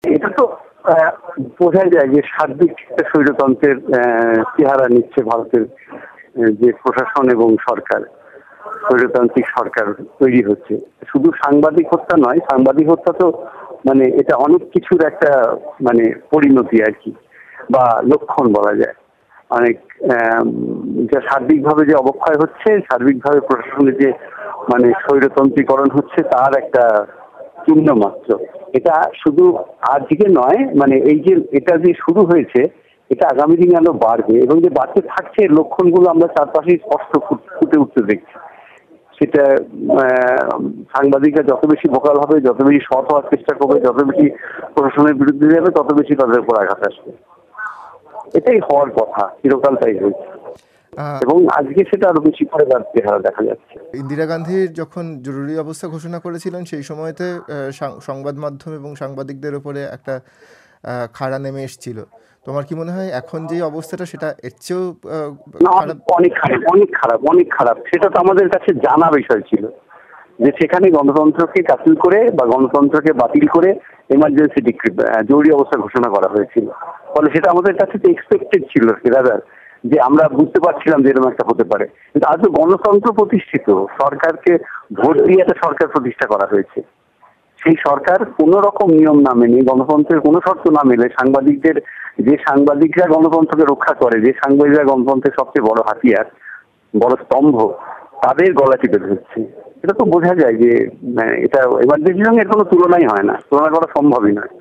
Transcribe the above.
এটা তো আহ, বোঝা যায় যে সার্বিক একটা স্বৈরতন্ত্রের চেহারা নিচ্ছে ভারতের যে প্রশাসন এবং সরকার, স্বৈরতান্ত্রিক সরকার তৈরি হচ্ছে। শুধু সাংবাদিক হত্যা নয়, সাংবাদিক হত্যা তো মানে এটা অনেক কিছুর একটা মানে পরিণতি আর কি, বা লক্ষণ বলা যায়। অনেক যা সার্বিকভাবে যে অবক্ষয় হচ্ছে, সার্বিকভাবে প্রশাসনের যে মানে স্বৈরতন্ত্রীকরণ হচ্ছে তার একটা চিহ্ন মাত্র। এটা শুধু আজকে নয়, মানে এই যে এটা যে শুরু হয়েছে এটা আগামী দিনে আরো বাড়বে, এবং যে বাড়তে থাকছে এর লক্ষণগুলো আমরা চারপাশে স্পষ্ট ফুটে উঠতে দেখছি। সেটা সাংবাদিকরা যত বেশি ভোকাল হবে, যত বেশি সৎ হওয়ার চেষ্টা করবে, যত বেশি প্রশাসনের বিরুদ্ধে যাবে, তত বেশি তাদের উপর আঘাত আসবে। এটাই হওয়ার কথা, চিরকাল তাই হয়েছে, এবং আজকে সেটা আরো বেশি করে দেখা যাচ্ছে। ইন্দিরা গান্ধীর যখন জরুরি অবস্থা ঘোষণা করেছিলেন সেই সময়তে সংবাদ মাধ্যম এবং সাংবাদিকদের উপরে একটা খাড়া নেমে এসেছিল। তোমার কি মনে হয় এখন যে অবস্থাটা সেটা এর চেয়েও খারাপ? অনেক খারাপ, অনেক খারাপ, অনেক খারাপ। সেটা তো আমাদের কাছে জানা বিষয় ছিল যে সেখানে গণতন্ত্রকে কাতিল করে বা গণতন্ত্রকে বাতিল করে এমার্জেন্সি ডিক্রি, জরুরি অবস্থা ঘোষণা করা হয়েছিল। ফলে সেটা আমাদের কাছে তো এক্সপেক্টেড ছিল রাদার, যে আমরা বুঝতে পারছিলাম যে এরকম একটা হতে পারে। কিন্তু আজ গণতন্ত্র প্রতিষ্ঠিত, সরকারকে ভোট দিয়ে একটা সরকার প্রতিষ্ঠা করা হয়েছে। সেই সরকার কোন রকম নিয়ম না মেনে, গণতন্ত্রের কোনো শর্ত না মেনে সাংবাদিকদের, যে সাংবাদিকরা গণতন্ত্রকে রক্ষা করে, যে সাংবাদিকরা গণতন্ত্রের সবচেয়ে বড় হাতিয়ার, বড় স্তম্ভ, তাদের গলা টিপে ধরছে। এটা তো বোঝা যায় যে এটা এমার্জেন্সির সঙ্গে এর কোনো তুলনাই হয় না, তুলনা করা সম্ভবই নয়।